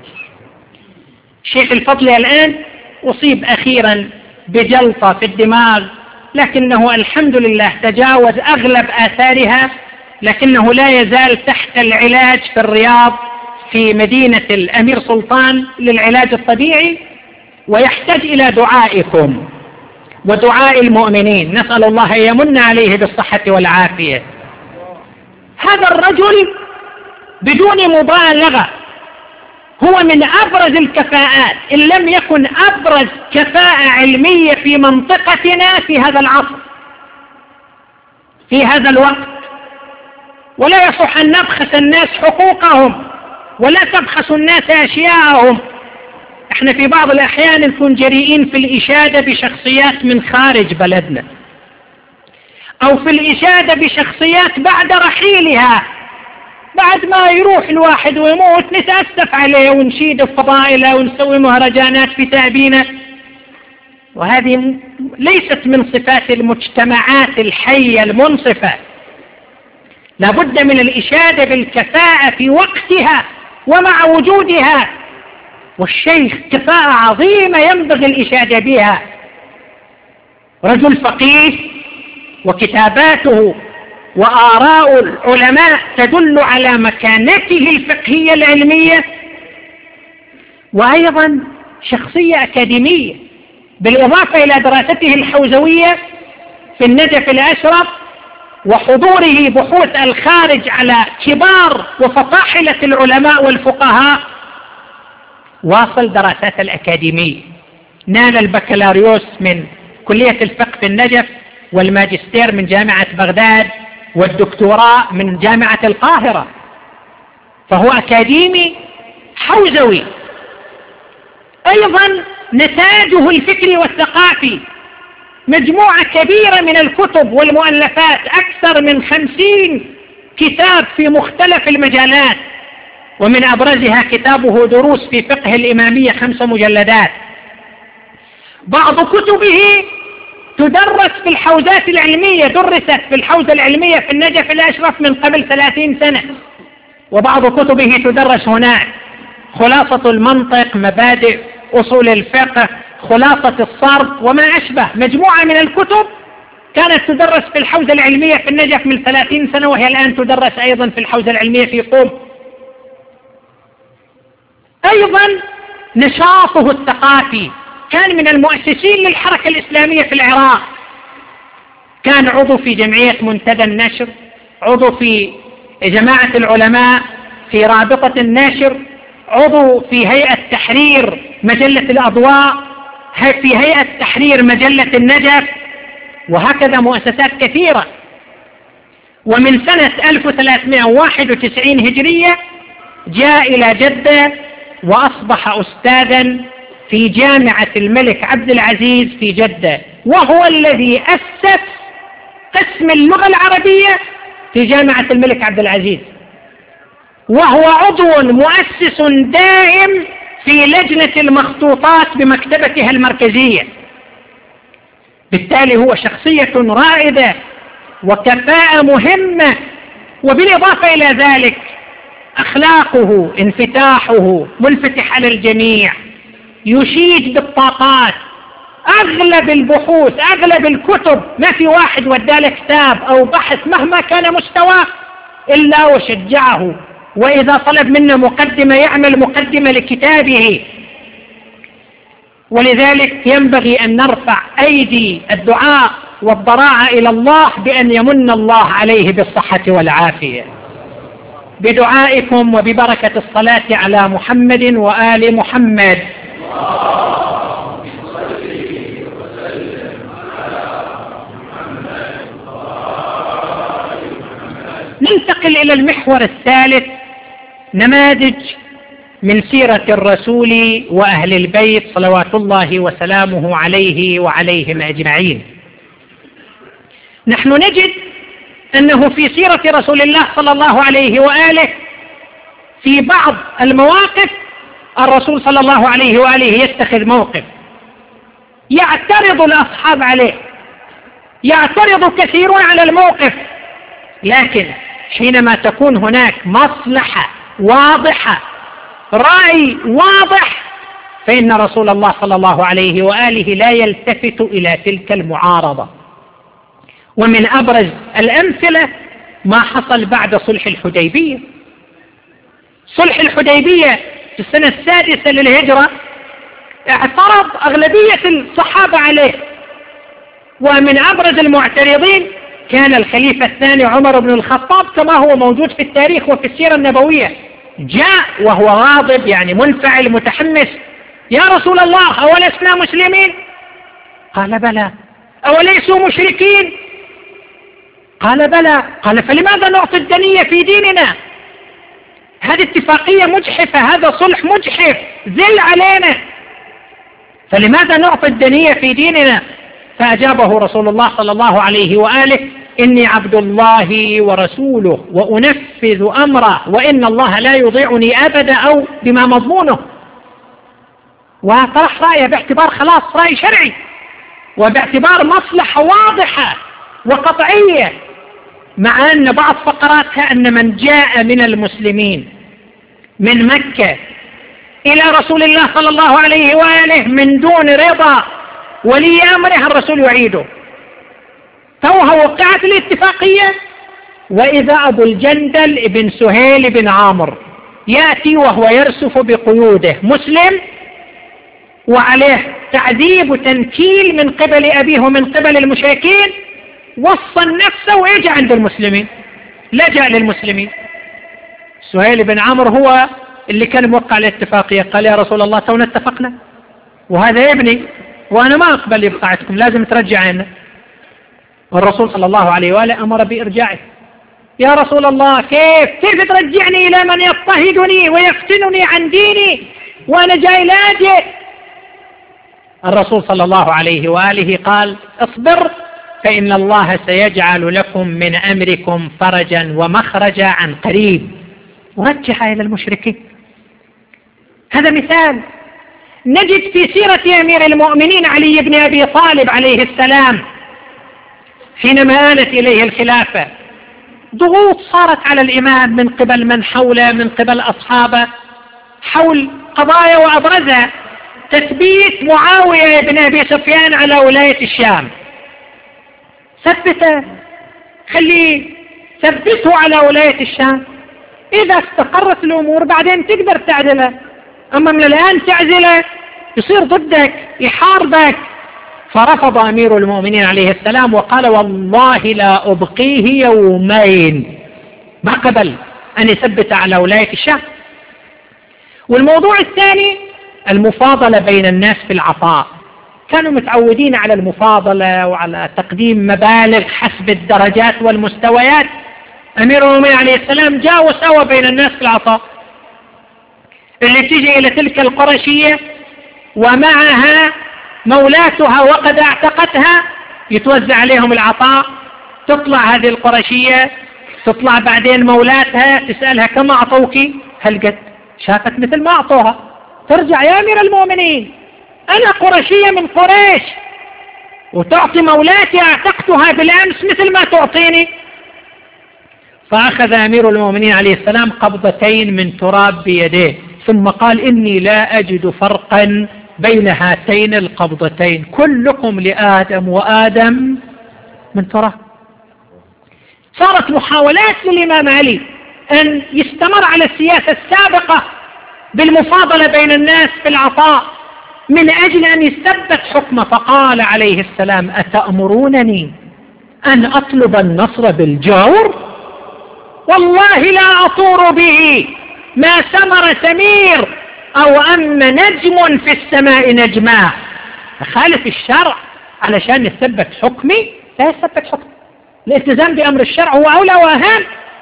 الشيخ الفضلي الآن أصيب أخيرا بجلطة في الدماغ، لكنه الحمد لله تجاوز أغلب آثارها، لكنه لا يزال تحت العلاج في الرياض في مدينة الأمير سلطان للعلاج الطبيعي، ويحتاج إلى دعائكم ودعاء المؤمنين، نسأل الله أن يمن عليه بالصحة والعافية. هذا الرجل بدون مبالغة هو من أبرز الكفاءات، إن لم يكن أبرز كفاءة علمية في منطقتنا في هذا العصر في هذا الوقت. ولا يصح أن نبخس الناس حقوقهم ولا تبخس الناس أشياءهم. احنا في بعض الأحيان نكون جريئين في الإشادة بشخصيات من خارج بلدنا، أو في الإشادة بشخصيات بعد رحيلها، بعد ما يروح الواحد ويموت نتأسف عليه ونشيد فضائله ونسوي مهرجانات في تأبينه. وهذه ليست من صفات المجتمعات الحية المنصفة. لابد من الإشادة بالكفاءة في وقتها ومع وجودها. والشيخ كفاءة عظيمة ينبغي الإشادة بها، رجل فقيه وكتاباته وآراء العلماء تدل على مكانته الفقهية العلمية، وأيضا شخصية أكاديمية، بالإضافة إلى دراسته الحوزوية في النجف الأشرف وحضوره بحوث الخارج على كبار وفطاحلة العلماء والفقهاء. واصل دراسات الأكاديمية، نال البكالوريوس من كلية الفقه في النجف، والماجستير من جامعة بغداد، والدكتوراه من جامعة القاهرة، فهو أكاديمي حوزوي. أيضا نتاجه الفكري والثقافي مجموعة كبيرة من الكتب والمؤلفات، أكثر من خمسين كتاب في مختلف المجالات، ومن أبرزها كتابه دروس في فقه الإمامية، خمس مجلدات. بعض كتبه تدرس في الحوزات العلمية، درست في الحوزة العلمية في النجف الأشرف من قبل ثلاثين سنة، وبعض كتبه تدرس هناك: خلاصة المنطق، مبادئ أصول الفقه، خلاصة الصرف، وما أشبه. مجموعة من الكتب كانت تدرس في الحوزة العلمية في النجف من ثلاثين سنة، وهي الآن تدرس أيضا في الحوزة العلمية في قم. أيضا نشاطه الثقافي، كان من المؤسسين للحركة الإسلامية في العراق، كان عضو في جمعية منتدى النشر، عضو في جماعة العلماء، في رابطة النشر، عضو في هيئة تحرير مجلة الأضواء، في هيئة تحرير مجلة النجف، وهكذا مؤسسات كثيرة. ومن سنة ألف وثلاثمائة وواحد وتسعين هجرية جاء إلى جدة وأصبح أستاذا في جامعة الملك عبد العزيز في جدة، وهو الذي أسس قسم اللغة العربية في جامعة الملك عبد العزيز، وهو عضو مؤسس دائم في لجنة المخطوطات بمكتبتها المركزية. بالتالي هو شخصية رائدة وكفاءة مهمة، وبالإضافة إلى ذلك أخلاقه، انفتاحه، منفتح على الجميع، يشيد بالطاقات. أغلب البحوث، أغلب الكتب، ما في واحد وداله كتاب أو بحث مهما كان مستواه إلا وشجعه، وإذا طلب منه مقدمة يعمل مقدمة لكتابه. ولذلك ينبغي أن نرفع أيدي الدعاء والضراعة إلى الله بأن يمن الله عليه بالصحة والعافية بدعائكم وببركة الصلاة على محمد وآل محمد. ننتقل إلى المحور الثالث، نماذج من سيرة الرسول وأهل البيت صلوات الله وسلامه عليه وعليهم أجمعين. نحن نجد أنه في سيرة رسول الله صلى الله عليه وآله في بعض المواقف الرسول صلى الله عليه وآله يتخذ موقف يعترض الأصحاب عليه، يعترض كثيرون على الموقف، لكن حينما تكون هناك مصلحة واضحة، رأي واضح، فإن رسول الله صلى الله عليه وآله لا يلتفت إلى تلك المعارضة. ومن أبرز الأمثلة ما حصل بعد صلح الحديبية. صلح الحديبية في السنة السادسة للهجرة اعترض أغلبية الصحابة عليه، ومن أبرز المعترضين كان الخليفة الثاني عمر بن الخطاب كما هو موجود في التاريخ وفي السيرة النبوية. جاء وهو غاضب، يعني منفعل متحمس: يا رسول الله، أولسنا مسلمين؟ قال بلى. أوليسوا مشركين؟ قال بلى. قال فلماذا نعطي الدنية في ديننا؟ هذه اتفاقية مجحفة، هذا صلح مجحف ذل علينا، فلماذا نعطي الدنية في ديننا؟ فأجابه رسول الله صلى الله عليه وآله: إني عبد الله ورسوله وأنفذ أمره، وإن الله لا يضيعني أبدا، أو بما مضمونه. وطرح رأيه باعتبار خلاص رأي شرعي، وباعتبار مصلحة واضحة وقطعية، مع أن بعض فقراتها أن من جاء من المسلمين من مكة إلى رسول الله صلى الله عليه وآله من دون رضا ولي أمره الرسول يعيده. فهو وقعت الاتفاقية وإذا أبو الجندل بن سهيل بن عامر يأتي وهو يرسف بقيوده، مسلم وعليه تعذيب وتنكيل من قبل أبيه ومن قبل المشركين، وصل نفسه ويجي عند المسلمين، لجأ للمسلمين. سهيل بن عامر هو اللي كان موقع الاتفاقية، قال يا رسول الله تونا اتفقنا وهذا ابني وأنا ما أقبل إبقاعتكم، لازم ترجع عنا. والرسول صلى الله عليه وآله أمر بإرجاعه. يا رسول الله كيف كيف ترجعني إلى من يضطهدني ويفتنني عن ديني وأنا جاي لاجئ؟ الرسول صلى الله عليه وآله قال اصبر فإن الله سيجعل لكم من أمركم فرجا ومخرجا عن قريب. ورجع إلى المشركين. هذا مثال. نجد في سيرة أمير المؤمنين علي بن أبي طالب عليه السلام حينما آلت إليه الخلافة ضغوط صارت على الإمام من قبل من حوله من قبل أصحابه حول قضايا، وأبرزها تثبيت معاوية بن أبي سفيان على ولاية الشام. ثبته، خليه ثبته على ولاية الشام، إذا استقرت الأمور بعدين تقدر تعزله، أما من الآن تعزله يصير ضدك يحاربك. فرفض أمير المؤمنين عليه السلام وقال والله لا أبقيه يومين، ما قبل أن يثبت على ولاية الشام. والموضوع الثاني المفاضلة بين الناس في العطاء، كانوا متعودين على المفاضلة وعلى تقديم مبالغ حسب الدرجات والمستويات. أمير المؤمنين عليه السلام جاء وساوى بين الناس في العطاء، اللي تيجي إلى تلك القرشية ومعها مولاتها وقد اعتقتها يتوزع عليهم العطاء. تطلع هذه القرشية تطلع بعدين مولاتها تسألها كم أعطوك؟ هل قد شافت مثل ما أعطوها ترجع يا أمير المؤمنين أنا قرشية من قريش وتعطي مولاتي اعتقتها بالأمس مثل ما تعطيني. فأخذ أمير المؤمنين عليه السلام قبضتين من تراب بيديه ثم قال إني لا أجد فرقا بين هاتين القبضتين، كلكم لآدم وآدم من تراب. صارت محاولات للإمام علي أن يستمر على السياسة السابقة بالمفاضلة بين الناس في العطاء من أجل أن يثبت حكمه، فقال عليه السلام أتأمرونني أن أطلب النصر بالجور؟ والله لا أطور به ما سمر سمير أو أم نجم في السماء نجما. أخالف الشرع علشان يثبت حكمي؟ لا يثبت حكمي، الالتزام بأمر الشرع هو أولى وأهم.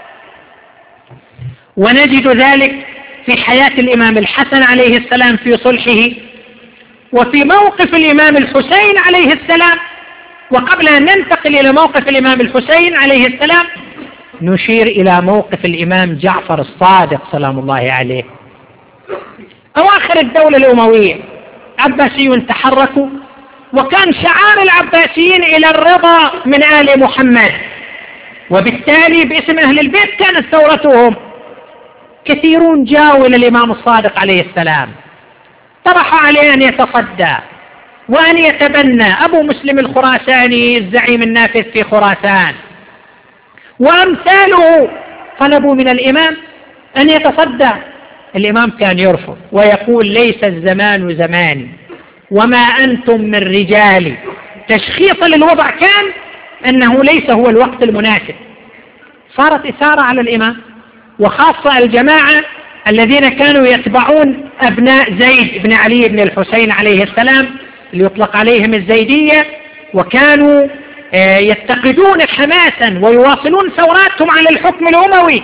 ونجد ذلك في حياة الإمام الحسن عليه السلام في صلحه، وفي موقف الإمام الحسين عليه السلام. وقبل أن ننتقل إلى موقف الإمام الحسين عليه السلام نشير إلى موقف الإمام جعفر الصادق سلام الله عليه. أواخر الدولة الأموية عباسيون تحركوا، وكان شعار العباسيين إلى الرضا من آل محمد، وبالتالي باسم أهل البيت كانت ثورتهم. كثيرون جاءوا إلى الإمام الصادق عليه السلام طرح عليه أن يتصدى وأن يتبنى أبو مسلم الخراساني الزعيم النافذ في خراسان وأمثاله، طلبوا من الإمام أن يتصدى. الإمام كان يرفض ويقول ليس الزمان زماني وما أنتم من رجالي. تشخيصا للوضع كان أنه ليس هو الوقت المناسب. صارت إثارة على الإمام، وخاصة الجماعة الذين كانوا يتبعون أبناء زيد بن علي بن الحسين عليه السلام اللي يطلق عليهم الزيدية، وكانوا يتقدون حماسا ويواصلون ثوراتهم على الحكم الأموي.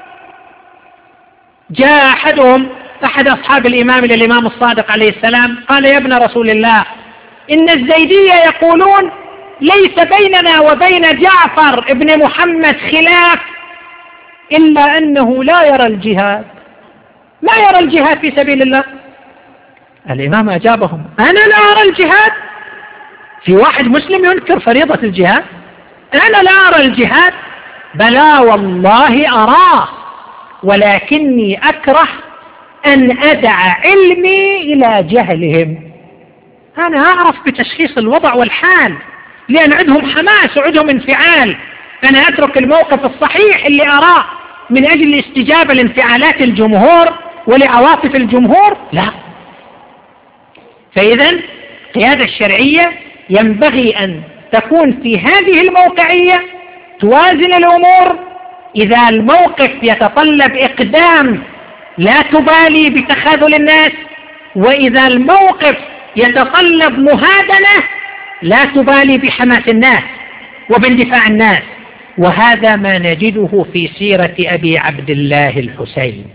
جاء أحدهم أحد أصحاب الإمام إلى الإمام الصادق عليه السلام قال يا ابن رسول الله إن الزيدية يقولون ليس بيننا وبين جعفر ابن محمد خلاف إلا أنه لا يرى الجهاد، لا يرى الجهاد في سبيل الله. الإمام أجابهم أنا لا أرى الجهاد؟ في واحد مسلم ينكر فريضة الجهاد؟ أنا لا أرى الجهاد؟ بلى والله أراه، ولكني أكره أن أدع علمي إلى جهلهم. أنا أعرف بتشخيص الوضع والحال، لأن عندهم حماس وعندهم انفعال، أنا أترك الموقف الصحيح اللي أراه من أجل الاستجابة لانفعالات الجمهور ولعواطف الجمهور؟ لا. فإذا القيادة الشرعية ينبغي أن تكون في هذه الموقعية، توازن الأمور. إذا الموقف يتطلب إقدام لا تبالي بتخاذل الناس، وإذا الموقف يتطلب مهادنة لا تبالي بحماس الناس وباندفاع الناس. وهذا ما نجده في سيرة أبي عبد الله الحسين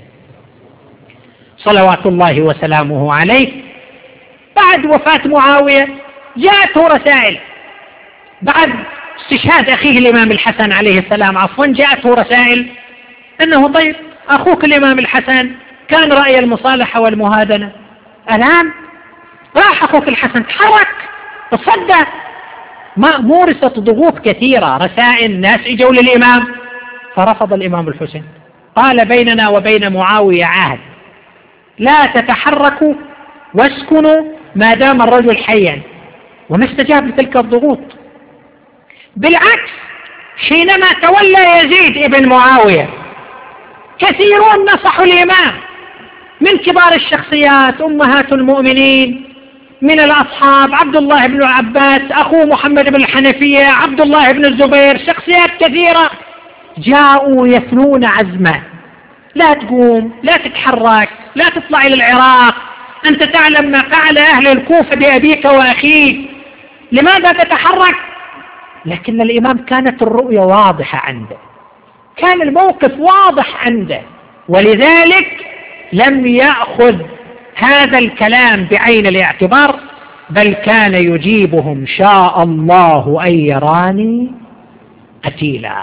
صلوات الله وسلامه عليه. بعد وفاة معاوية جاءته رسائل، بعد استشهاد أخيه الإمام الحسن عليه السلام عفوا جاءته رسائل أنه طيب أخوك الإمام الحسن كان رأي المصالحة والمهادنة، الآن راح أخوك الحسن تحرك تصدى. ما مورست ضغوط كثيرة، رسائل، ناس اجوا للإمام، فرفض الإمام الحسين. قال بيننا وبين معاوية عهد، لا تتحركوا واسكنوا ما دام الرجل حيا، وما استجاب لتلك الضغوط. بالعكس، حينما تولى يزيد ابن معاوية كثيرون نصحوا الإمام من كبار الشخصيات، أمهات المؤمنين من الأصحاب، عبد الله بن عباس أخوه محمد بن الحنفية، عبد الله بن الزبير، شخصيات كثيرة جاءوا يثنون عزمه، لا تقوم، لا تتحرك، لا تطلع إلى العراق، أنت تعلم ما فعل أهل الكوفة بأبيك وأخيك، لماذا تتحرك؟ لكن الإمام كانت الرؤية واضحة عنده، كان الموقف واضح عنده، ولذلك لم يأخذ هذا الكلام بعين الاعتبار، بل كان يجيبهم شاء الله أن يراني قتيلا.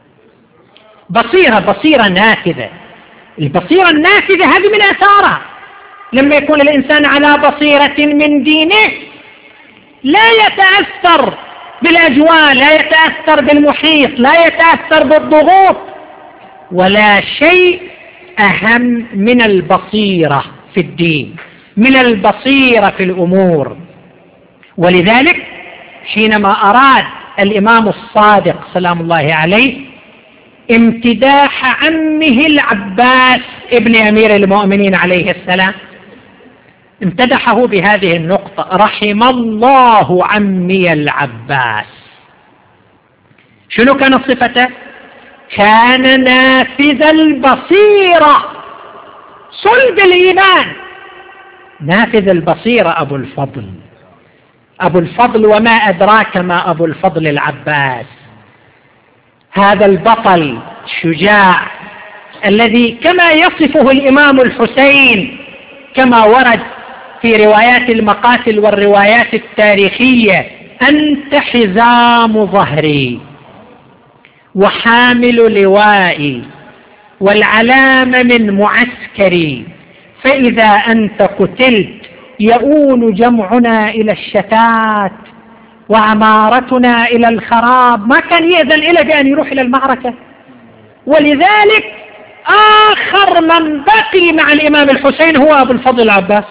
بصيرة بصيرة نافذة. البصيرة النافذة هذه من آثارها لما يكون الإنسان على بصيرة من دينه لا يتأثر بالأجواء، لا يتأثر بالمحيط، لا يتأثر بالضغوط. ولا شيء أهم من البصيرة في الدين، من البصيرة في الأمور. ولذلك حينما أراد الإمام الصادق سلام الله عليه امتداح عمه العباس ابن أمير المؤمنين عليه السلام، امتدحه بهذه النقطة: رحم الله عمي العباس. شنو كانت صفته؟ كان نافذ البصيرة، صلب الإيمان، نافذ البصيرة. أبو الفضل أبو الفضل وما أدراك ما أبو الفضل العباس، هذا البطل الشجاع الذي كما يصفه الإمام الحسين كما ورد في روايات المقاتل والروايات التاريخية: أنت حزام ظهري وحامل لوائي والعلامة من معسكري، فإذا أنت قتلت يؤول جمعنا إلى الشتات وعمارتنا إلى الخراب. ما كان يأذن إلا بأن يروح إلى المعركة. ولذلك آخر من بقي مع الإمام الحسين هو أبو الفضل العباس.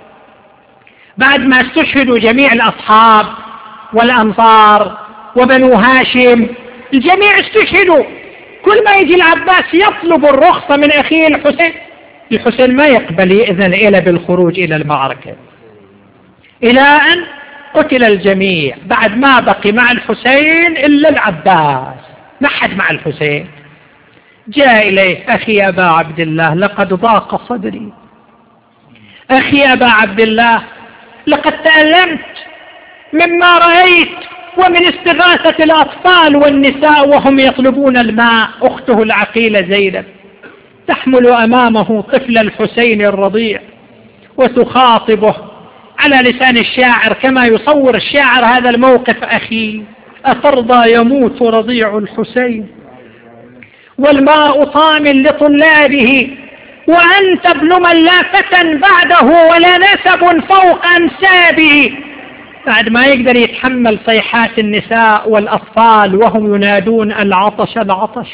بعد ما استشهدوا جميع الأصحاب والأنصار وبنو هاشم، الجميع استشهدوا، كل ما يجي العباس يطلب الرخصة من أخيه الحسين، الحسين ما يقبل يأذن إلا بالخروج إلى المعركة، إلى أن قتل الجميع. بعد ما بقي مع الحسين إلا العباس، ما حد مع الحسين. جاء إليه: أخي أبا عبد الله، لقد ضاق صدري. أخي أبا عبد الله، لقد تألمت مما رأيت ومن استغاثة الأطفال والنساء وهم يطلبون الماء. أخته العقيلة زينب تحمل أمامه طفل الحسين الرضيع وتخاطبه على لسان الشاعر كما يصور الشاعر هذا الموقف: أخي أترضى يموت رضيع الحسين والماء طام لطلابه، وأنت ابن من لا فتى بعده ولا نسب فوق أنسابه. بعد ما يقدر يتحمل صيحات النساء والأطفال وهم ينادون: العطش العطش،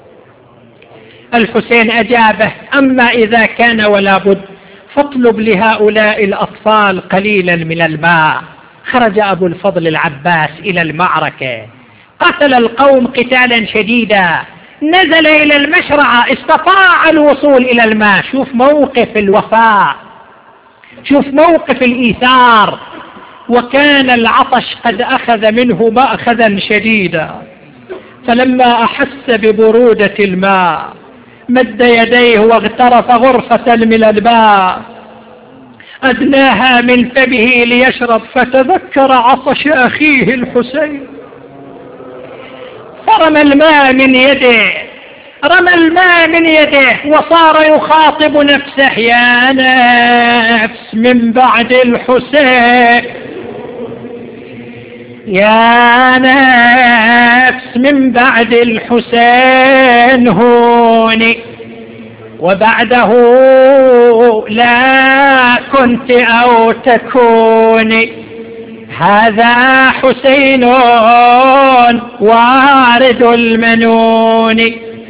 الحسين أجابه: أما إذا كان ولا بد فاطلب لهؤلاء الأطفال قليلا من الماء. خرج أبو الفضل العباس إلى المعركة، قاتل القوم قتالا شديدا، نزل إلى المشرعة، استطاع الوصول إلى الماء. شوف موقف الوفاء، شوف موقف الإيثار. وكان العطش قد أخذ منه مأخذا شديدا، فلما أحس ببرودة الماء مد يديه واغترف غرفة من الماء، أدناها من فمه ليشرب، فتذكر عطش أخيه الحسين، فرمى الماء من يده، رمى الماء من يده وصار يخاطب نفسه: يا نفس من بعد الحسين، يا نفس من بعد الحسين هوني، وبعده لا كنت أو تكوني، هذا حسين وارد المنون،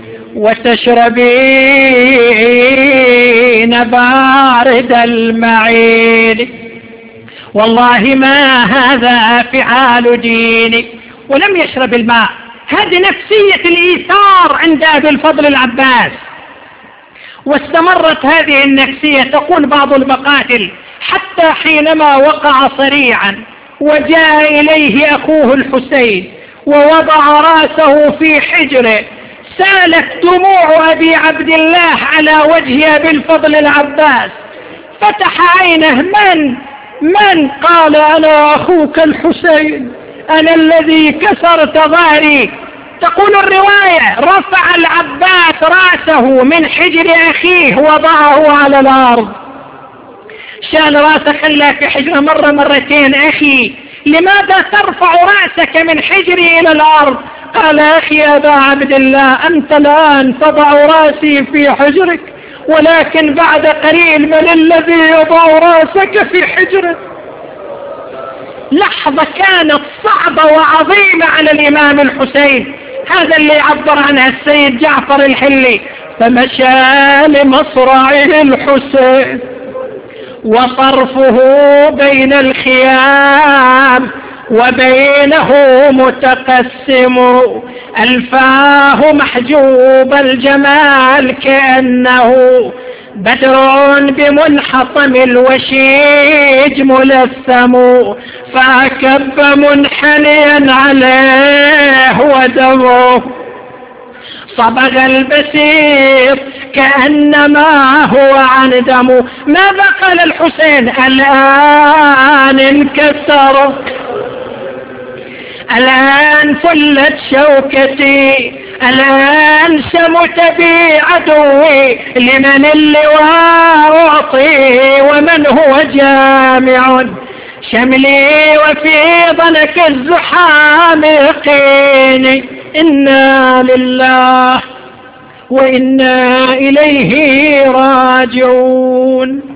وتشربين بارد المعين، والله ما هذا فعال ديني. ولم يشرب الماء. هذه نفسية الإيثار عند أبي الفضل العباس، واستمرت هذه النفسية. تقول بعض المقاتل: حتى حينما وقع صريعا وجاء إليه أخوه الحسين ووضع رأسه في حجره، سالت دموع أبي عبد الله على وجه أبي الفضل العباس، فتح عينه: من من؟ قال: أنا أخوك الحسين، أنا الذي كسرت ظهري. تقول الرواية: رفع العباس رأسه من حجر أخيه وضعه على الأرض، شال رأسه خلاه في حجره مرة مرتين: أخي لماذا ترفع رأسك من حجري إلى الأرض؟ قال: أخي أبا عبد الله، أنت الآن تضع رأسي في حجرك، ولكن بعد قليل من الذي يضع رأسك في حجره. لحظة كانت صعبة وعظيمة على الإمام الحسين. هذا اللي عبر عنها السيد جعفر الحلي: فمشى لمصرعه الحسين وطرفه بين الخيام وبينه متقسم، ألفاه محجوب الجمال كأنه بدر بمنحطم الوشيج ملثم، فأكب منحنيا عليه ودمه صبغ البسيط كأنما هو عن دمه. ماذا قال الحسين؟ الآن انكسر، الآن فلت شوكتي، الآن سمت بي عدوي، لمن اللواء أعطي ومن هو جامع شملي وفي ضنك الزحام يقيني. إنا لله وإنا إليه راجعون.